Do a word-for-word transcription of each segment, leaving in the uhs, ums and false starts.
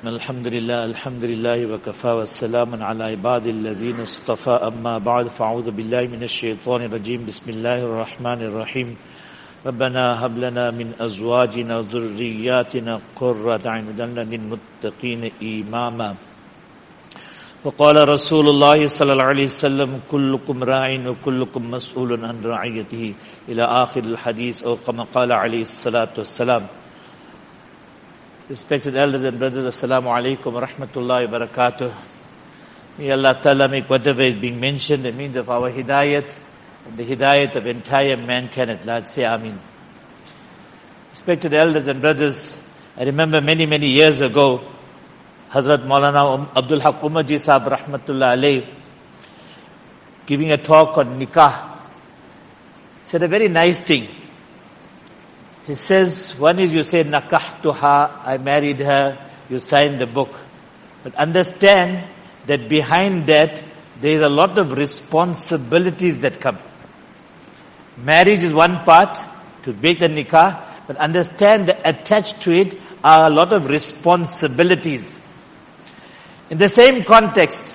الحمد لله الحمد لله وكفى والسلام على عباد الذين اصطفى أما بعد فأعوذ بالله من الشيطان الرجيم بسم الله الرحمن الرحيم ربنا هب لنا من أزواجنا وذرياتنا قرة أعين واجعلنا للمتقين إماما وقال رسول الله صلى الله عليه وسلم كلكم راع وكلكم مسؤول عن رعيته إلى آخر الحديث أو كما قال عليه الصلاة والسلام. Respected elders and brothers, Assalamu alaikum wa rahmatullahi wa barakatuh. May Allah Ta'ala make whatever is being mentioned the means of our hidayat and the hidayat of entire mankind at large. Say Ameen. Respected elders and brothers, I remember many, many years ago, Hazrat Maulana Abdul Haq Umarji Sahab Rahmatullah Alayh giving a talk on nikah, said a very nice thing. He says, one is you say, nakahtuha, I married her, you sign the book. But understand that behind that, there is a lot of responsibilities that come. Marriage is one part, to make the nikah, but understand that attached to it are a lot of responsibilities. In the same context,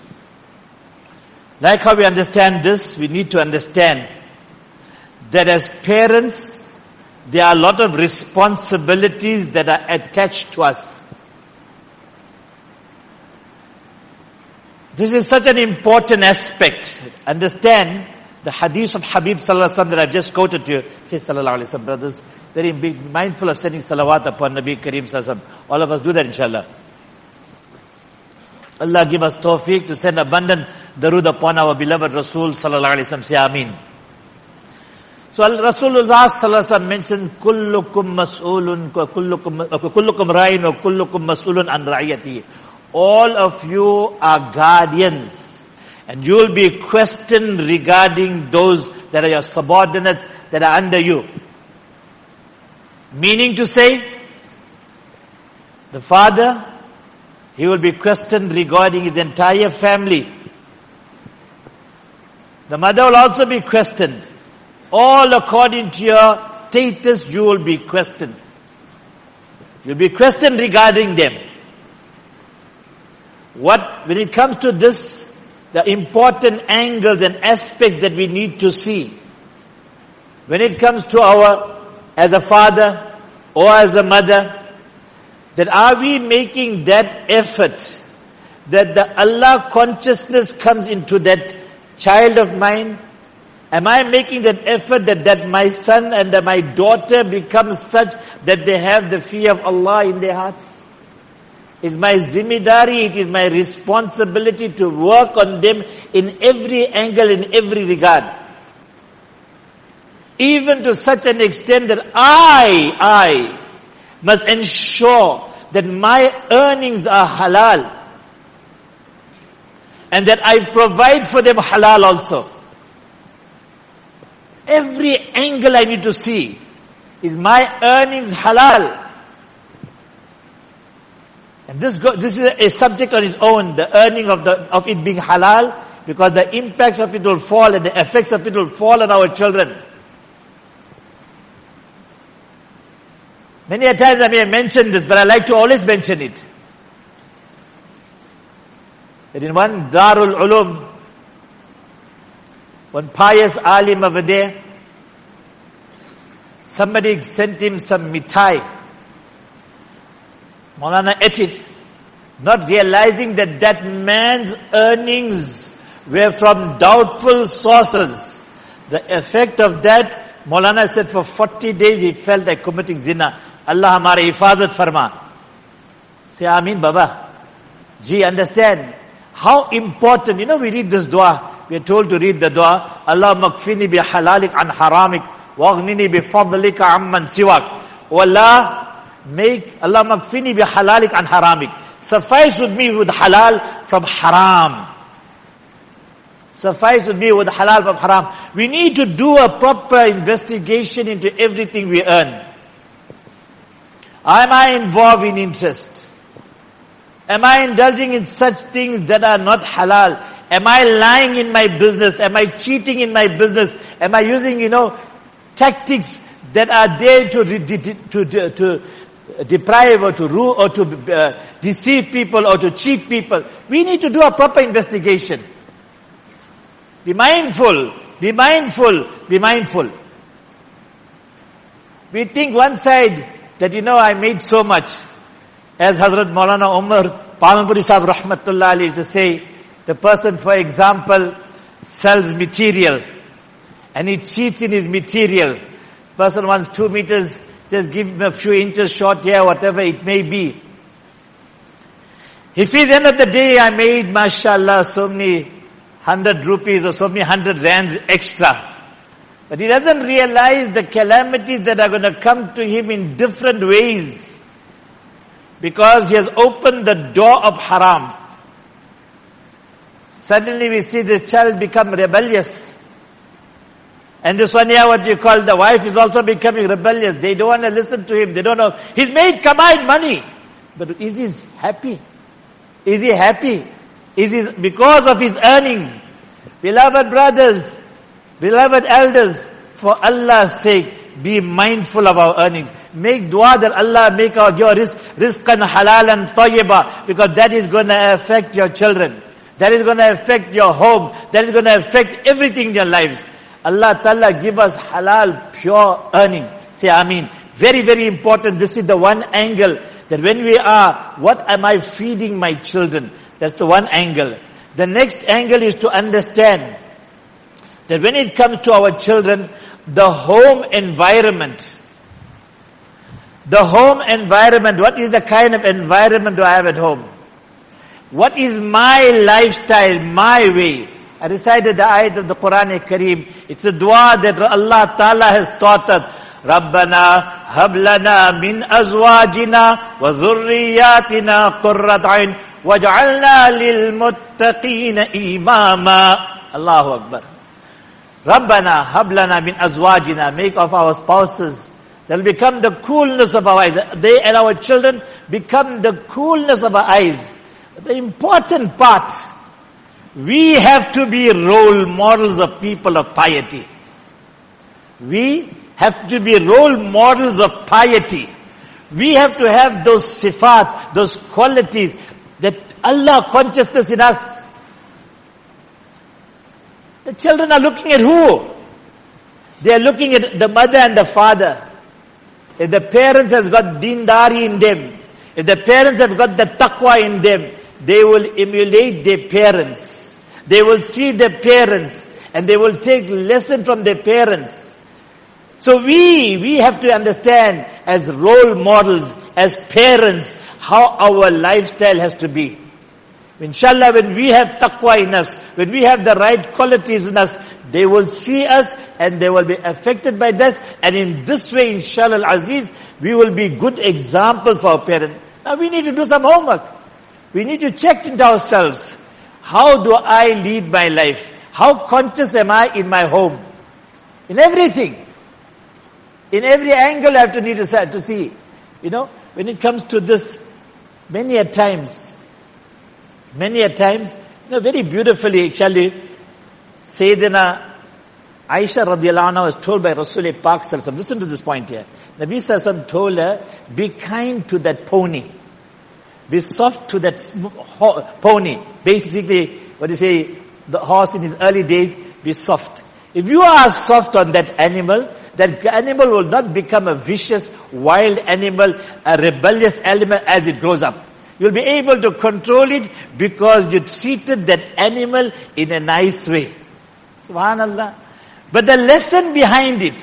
like how we understand this, we need to understand that as parents, there are a lot of responsibilities that are attached to us. This is such an important aspect. Understand the hadith of Habib Sallallahu Alaihi Wasallam that I've just quoted to you. Say Sallallahu Alaihi Wasallam, brothers. Very big, mindful of sending salawat upon Nabi Kareem Sallallahu Alaihi Wasallam. All of us do that inshallah. Allah give us tawfiq to send abundant darood upon our beloved Rasul Sallallahu Alaihi Wasallam. Say Ameen. So Rasulullah Sallallahu Alaihi Wasallam mentioned, kullukum mas'ulun, kullukum, kullukum ra'in wa kullukum mas'ulun an ra'iyati. All of you are guardians, and you will be questioned regarding those that are your subordinates, that are under you. Meaning to say, the father, he will be questioned regarding his entire family. The mother will also be questioned. All according to your status, you will be questioned. You'll be questioned regarding them. What, when it comes to this, the important angles and aspects that we need to see. When it comes to our, as a father or as a mother, that are we making that effort, that the Allah consciousness comes into that child of mine? Am I making that effort that, that my son and that my daughter become such that they have the fear of Allah in their hearts? It's my zimmidari, it is my responsibility to work on them in every angle, in every regard. Even to such an extent that I, I must ensure that my earnings are halal. And that I provide for them halal also. Every angle I need to see. Is my earnings halal? And this go, this is a subject on its own, the earning of the of it being halal, because the impacts of it will fall and the effects of it will fall on our children. Many a times I may have mentioned this, but I like to always mention it. That in one Darul Ulum, one pious alim over there, somebody sent him some mithai. Maulana ate it, not realizing that that man's earnings were from doubtful sources. The effect of that, Maulana said for forty days he felt like committing zina. Allah hamare hifazat farma. Say Ameen Baba. Ji, understand how important, you know, we read this dua. We are told to read the dua, Allah makfini bi halalik an haramik, waghnini bi fadlika amman siwak. Oh Allah, make, Allah makfini bi halalik an haramik. Suffice with me with halal from haram. Suffice with me with halal from haram. We need to do a proper investigation into everything we earn. Am I involved in interest? Am I indulging in such things that are not halal? Am I lying in my business? Am I cheating in my business? Am I using, you know, tactics that are there to, to, to, to deprive or to rule or to uh, deceive people or to cheat people. We need to do a proper investigation. Be mindful, be mindful, be mindful. We think one side that, you know, I made so much. As Hazrat Maulana Umar Palanpuri Sahib Rahmatullah Ali used to say, the person, for example, sells material and he cheats in his material. Person wants two meters, just give him a few inches short here, whatever it may be. If at the end of the day I made, mashallah, so many hundred rupees or so many hundred rands extra, but he doesn't realize the calamities that are going to come to him in different ways because he has opened the door of haram. Suddenly we see this child become rebellious. And this one here, what you call the wife, is also becoming rebellious. They don't want to listen to him. They don't know. He's made combined money. But is he happy? Is he happy? Is he, because of his earnings? Beloved brothers, beloved elders, for Allah's sake, be mindful of our earnings. Make dua that Allah make our, your rizq, rizqan halalan tayyiba, because that is going to affect your children. That is going to affect your home. That is going to affect everything in your lives. Allah Ta'ala give us halal, pure earnings. Say Ameen. Very, very important. This is the one angle that when we are, what am I feeding my children? That's the one angle. The next angle is to understand that when it comes to our children, the home environment, the home environment, what is the kind of environment do I have at home? What is my lifestyle, my way? I recited the ayat of the Quran Kareem. It's a dua that Allah Ta'ala has taught us. Rabbana hablana min azwajina wa dhurriyatina qurrat ayn waj'alna lil muttaqina imama. Allahu Akbar. Rabbana hablana min azwajina. Make of our spouses. They'll become the coolness of our eyes. They and our children become the coolness of our eyes. The important part, we have to be role models of people of piety. We have to be role models of piety. We have to have those sifat, those qualities, that Allah consciousness in us. The children are looking at who? They are looking at the mother and the father. If the parents has got deendari in them, if the parents have got the taqwa in them, they will emulate their parents. They will see their parents and they will take lesson from their parents. So we, we have to understand as role models, as parents, how our lifestyle has to be. Inshallah, when we have taqwa in us, when we have the right qualities in us, they will see us and they will be affected by this. And in this way, inshallah al-aziz, we will be good examples for our parents. Now we need to do some homework. We need to check into ourselves. How do I lead my life? How conscious am I in my home? In everything. In every angle I have to need to, to see. You know, when it comes to this, many a times, many a times, you know, very beautifully actually, Sayyidina Aisha radiallahu anha was told by Rasul Pak sallallahu alaihi wasallam, listen to this point here. Nabi sallallahu alaihi wasallam told her, be kind to that pony. Be soft to that pony. Basically, what do you say, the horse in his early days, be soft. If you are soft on that animal, that animal will not become a vicious, wild animal, a rebellious animal as it grows up. You'll be able to control it because you treated that animal in a nice way. Subhanallah. But the lesson behind it,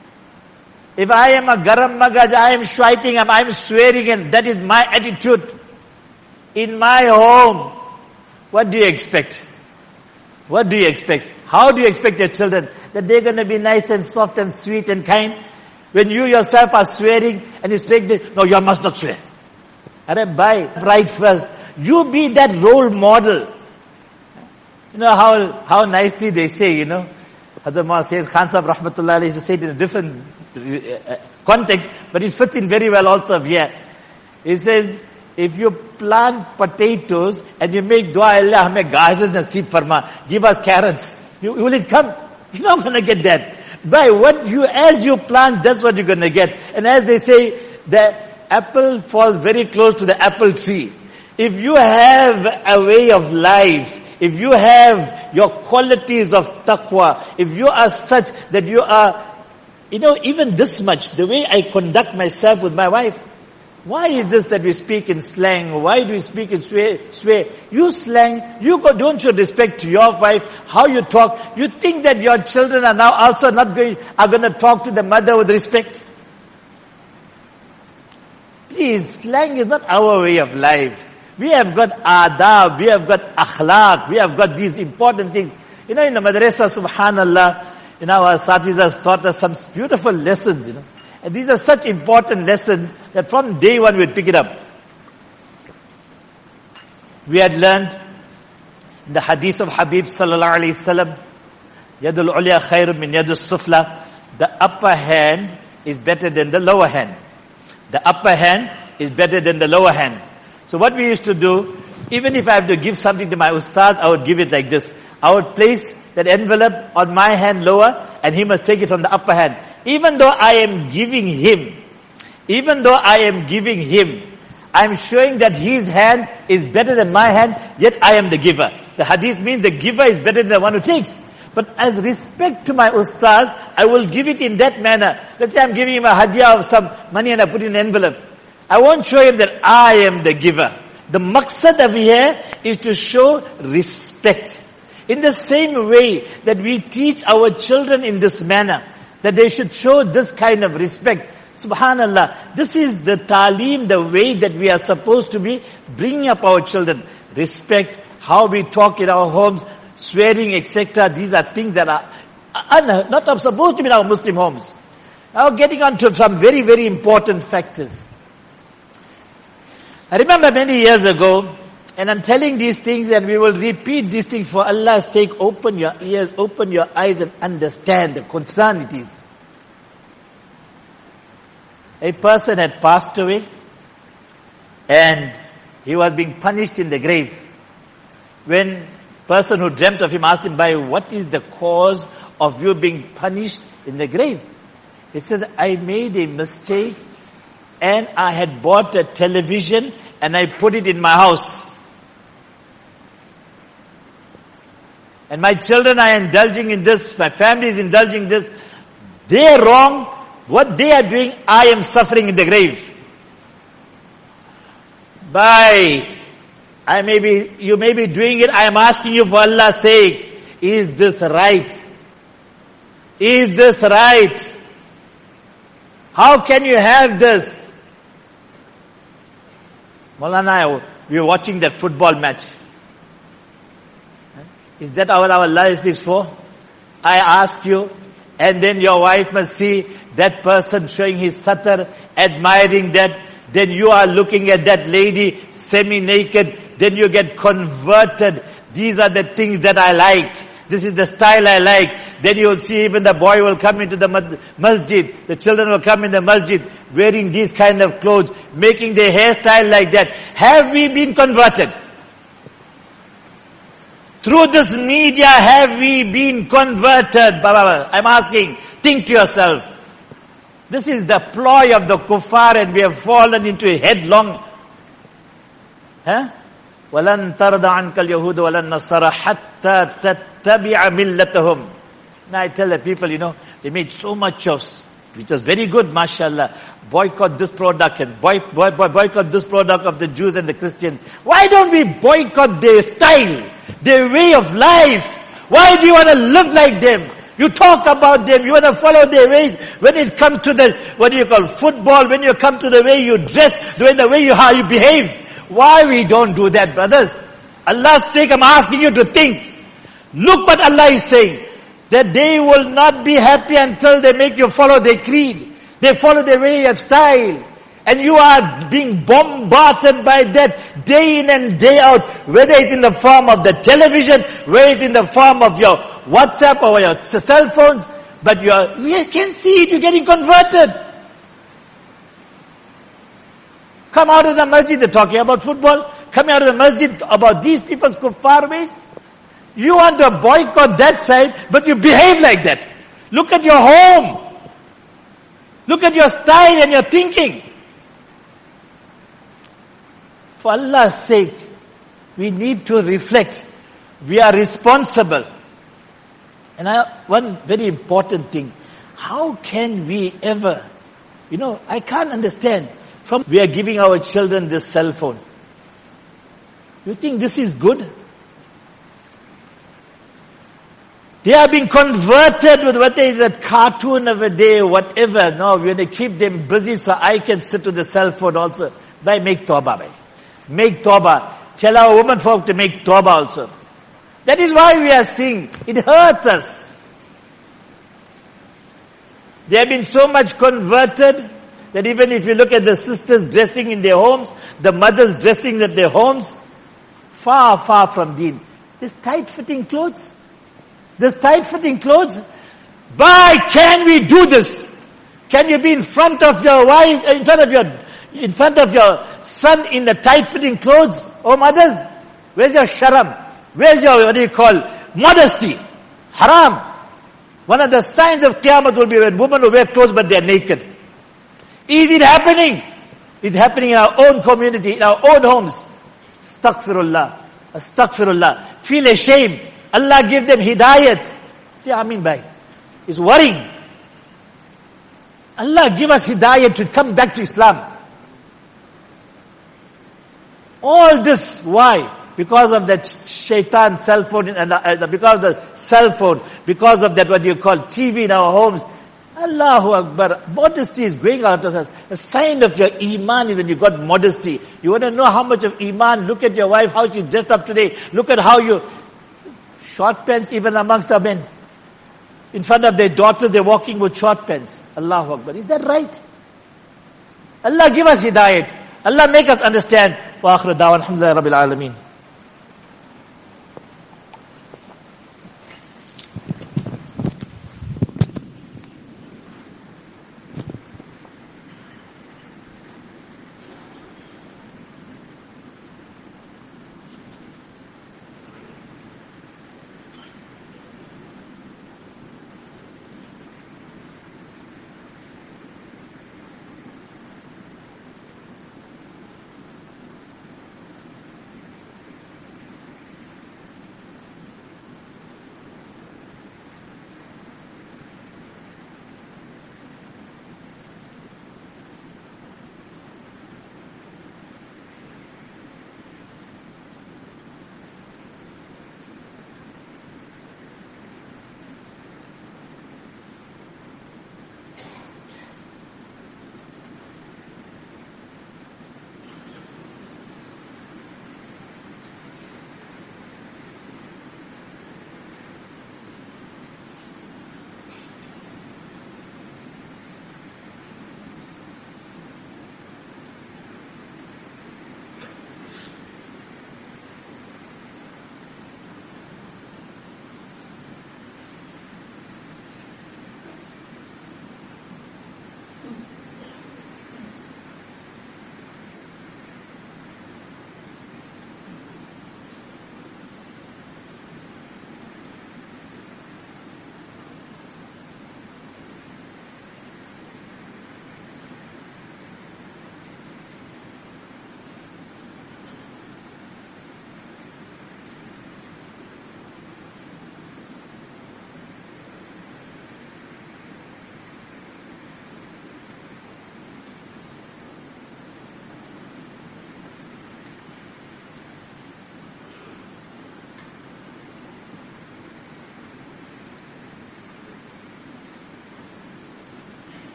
if I am a garam magaj, I am shouting, I am swearing, and that is my attitude in my home, what do you expect? What do you expect? How do you expect your children that they're going to be nice and soft and sweet and kind when you yourself are swearing and you speak, no, you must not swear. Arey bhai, right first. You be that role model. You know how how nicely they say, you know, Hazrat Maulana Sayyid Khan Sahib Rahmatullah Alayhi said in a different uh, context, but it fits in very well also here. He says, if you plant potatoes and you make dua, Allah hame gajars naseeb farma, give us carrots, you, will it come? You're not going to get that. By what you, as you plant, that's what you're going to get. And as they say, that apple falls very close to the apple tree. If you have a way of life, if you have your qualities of taqwa, if you are such that you are, you know, even this much, the way I conduct myself with my wife, why is this that we speak in slang? Why do we speak in swear? swear? You slang, you go, don't show respect to your wife, how you talk. You think that your children are now also not going, are going to talk to the mother with respect? Please, slang is not our way of life. We have got adab, we have got akhlaq, we have got these important things. You know, in the madrasa, subhanallah, you know, our Satis has taught us some beautiful lessons, you know. And these are such important lessons that from day one we'd pick it up. We had learned in the hadith of Habib sallallahu alayhi wasallam, Yadul ulya khairun min yadus sufla, the upper hand is better than the lower hand. The upper hand is better than the lower hand. So what we used to do, even if I have to give something to my ustad, I would give it like this. I would place that envelope on my hand lower, and he must take it from the upper hand. Even though I am giving him, even though I am giving him, I am showing that his hand is better than my hand, yet I am the giver. The hadith means the giver is better than the one who takes. But as respect to my ustaz, I will give it in that manner. Let's say I'm giving him a hadiyah of some money and I put it in an envelope. I won't show him that I am the giver. The maqsad over here is to show respect. In the same way that we teach our children in this manner, that they should show this kind of respect. Subhanallah, this is the ta'aleem, the way that we are supposed to be bringing up our children. Respect, how we talk in our homes, swearing, et cetera. These are things that are un- not supposed to be in our Muslim homes. Now getting on to some very, very important factors. I remember many years ago, and I'm telling these things and we will repeat these things for Allah's sake. Open your ears, open your eyes and understand the concern it is. A person had passed away and he was being punished in the grave. When person who dreamt of him asked him, by what is the cause of you being punished in the grave? He says, I made a mistake and I had bought a television and I put it in my house. And my children are indulging in this, my family is indulging in this. They are wrong. What they are doing, I am suffering in the grave. By, I may be, you may be doing it, I am asking you for Allah's sake, is this right? Is this right? How can you have this? Maulana, we were watching that football match. Is that what our life is for? I ask you, and then your wife must see that person showing his satar, admiring that, then you are looking at that lady semi-naked, then you get converted. These are the things that I like. This is the style I like. Then you will see even the boy will come into the masjid. The children will come in the masjid wearing these kind of clothes, making their hairstyle like that. Have we been converted? Through this media, have we been converted? Baba, I'm asking, think to yourself. This is the ploy of the kuffar and we have fallen into a headlong. Huh? وَلَن تَرْضَ عَنْكَ الْيَهُودُ وَلَن نَصَرَ حَتَّى تَتَّبِعَ مِلَّتَهُم. Now I tell the people, you know, they made so much of, which was very good, mashallah. Boycott this product and boy, boy, boy, boycott this product of the Jews and the Christians. Why don't we boycott their style, their way of life? Why do you want to live like them? You talk about them, you want to follow their ways. When it comes to the, what do you call, football, when you come to the way you dress, the way, the way you, how you behave. Why we don't do that, brothers? Allah's sake, I'm asking you to think. Look what Allah is saying. That they will not be happy until they make you follow their creed. They follow their way of style. And you are being bombarded by that day in and day out. Whether it's in the form of the television, whether it's in the form of your WhatsApp or your cell phones. But you are, we can see it, you're getting converted. Come out of the masjid, they're talking about football. Come out of the masjid about these people's kuffar ways. You want to boycott that side, but you behave like that. Look at your home. Look at your style and your thinking. For Allah's sake, we need to reflect. We are responsible. And I, one very important thing, how can we ever, you know, I can't understand, from we are giving our children this cell phone. You think this is good? They are being converted with what is that cartoon of a day, whatever. No, we're going to keep them busy so I can sit with the cell phone also. Bhai, make tawbah, bhai. Make tawbah. Tell our women folk to make tawbah also. That is why we are seeing, it hurts us. They have been so much converted that even if you look at the sisters dressing in their homes, the mothers dressing at their homes, far, far from deen. This tight-fitting clothes. This tight-fitting clothes. Why can we do this? Can you be in front of your wife, in front of your, in front of your son in the tight-fitting clothes? Oh mothers, where's your sharam? Where's your, what do you call, modesty? Haram. One of the signs of Qiyamah will be when women will wear clothes but they are naked. Is it happening? It's happening in our own community, in our own homes. Astaghfirullah. Astaghfirullah. Feel ashamed. Allah give them hidayat. Say Ameen bhai. It's worrying. Allah give us hidayat to come back to Islam. All this, why? Because of that shaitan cell phone, and uh, because of the cell phone, because of that what you call T V in our homes. Allahu Akbar. Modesty is going out of us. A sign of your iman is when you got modesty. You want to know how much of iman? Look at your wife, how she's dressed up today. Look at how you, short pants even amongst the men. In front of their daughters, they're walking with short pants. Allahu Akbar. Is that right? Allah give us hidayat. Allah make us understand. Wa akhir da'wan alhamdulillah rabbil alameen.